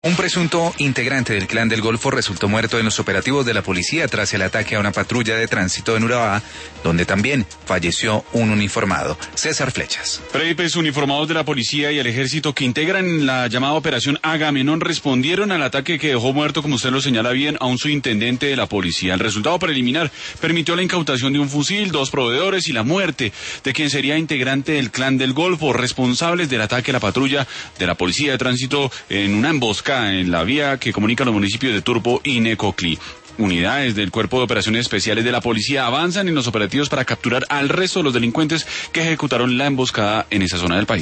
Un presunto integrante del Clan del Golfo resultó muerto en los operativos de la policía tras el ataque a una patrulla de tránsito en Urabá, donde también falleció un uniformado. César Flechas. Preipes, uniformados de la policía y el ejército que integran la llamada Operación Agamenón respondieron al ataque que dejó muerto, como usted lo señala bien, a un subintendente de la policía. El resultado preliminar permitió la incautación de un fusil, 2 proveedores y la muerte de quien sería integrante del Clan del Golfo, responsables del ataque a la patrulla de la policía de tránsito en una emboscada en la vía que comunica los municipios de Turbo y Necoclí. Unidades del Cuerpo de Operaciones Especiales de la Policía avanzan en los operativos para capturar al resto de los delincuentes que ejecutaron la emboscada en esa zona del país.